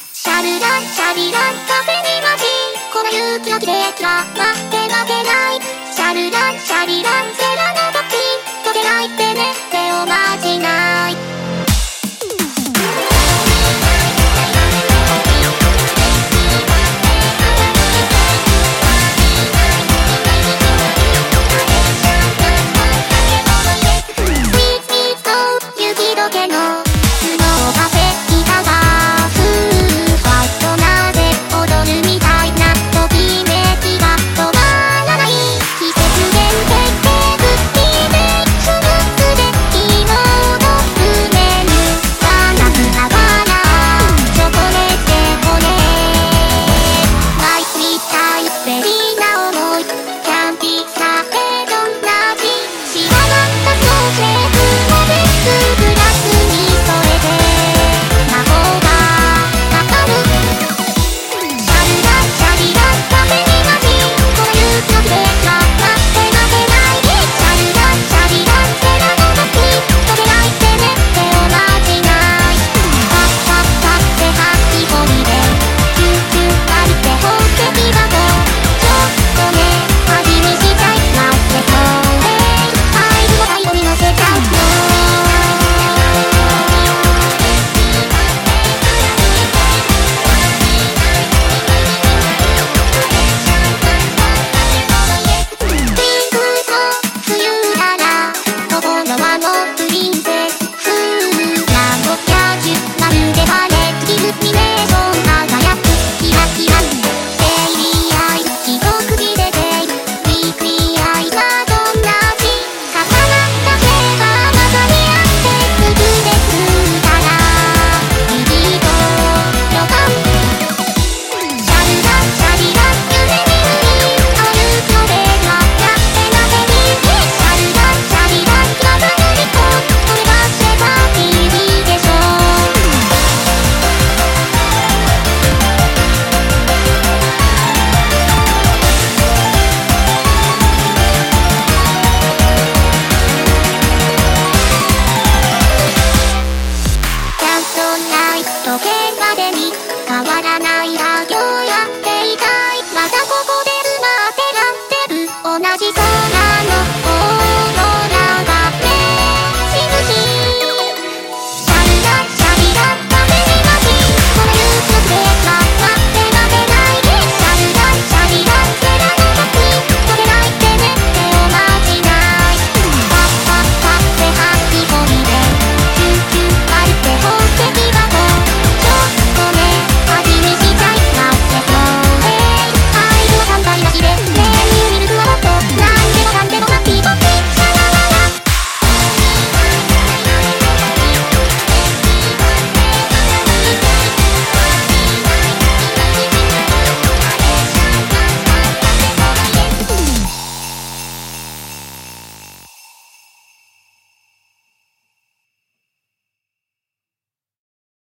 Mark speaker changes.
Speaker 1: シャルランシャリランカフェに待ち、この勇気の奇跡は待って待てない。シャルランシャリランセラの時溶けないってねっておまじない。時計までに変わらないだけ